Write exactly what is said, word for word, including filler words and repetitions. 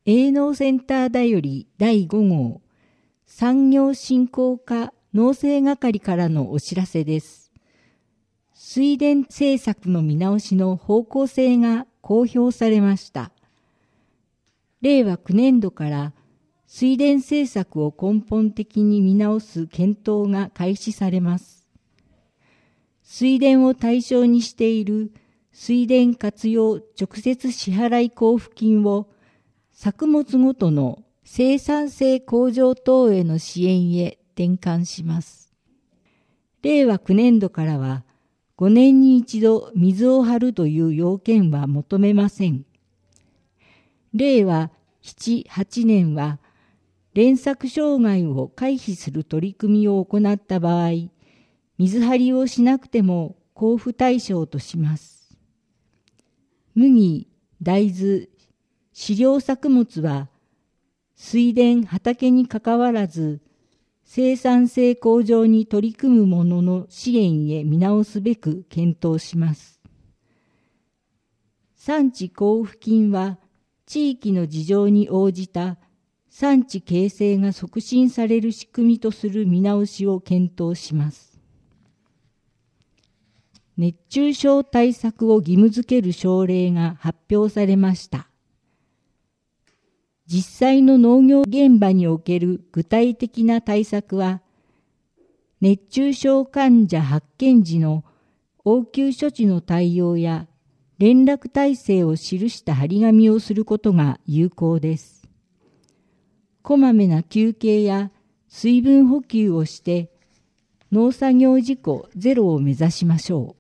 営農センターだよりだいご号産業振興課農政係からのお知らせです。水田政策の見直しの方向性が公表されました。れいわきゅうねんどから水田政策を根本的に見直す検討が開始されます。水田を対象にしている水田活用直接支払い交付金を作物ごとの生産性向上等への支援へ転換します。れいわきゅうねんどからはごねんに一度水を張るという要件は求めません。れいわなな、はちねんは連作障害を回避する取り組みを行った場合、水張りをしなくても交付対象とします。麦、大豆、飼料作物は水田、畑にかかわらず生産性向上に取り組む者の支援へ見直すべく検討します。産地交付金は地域の事情に応じた産地形成が促進される仕組みとする見直しを検討します。熱中症対策を義務付ける省令が発表されました。実際の農業現場における具体的な対策は、熱中症患者発見時の応急処置の対応や連絡体制を記した張り紙をすることが有効です。こまめな休憩や水分補給をして、農作業事故ゼロを目指しましょう。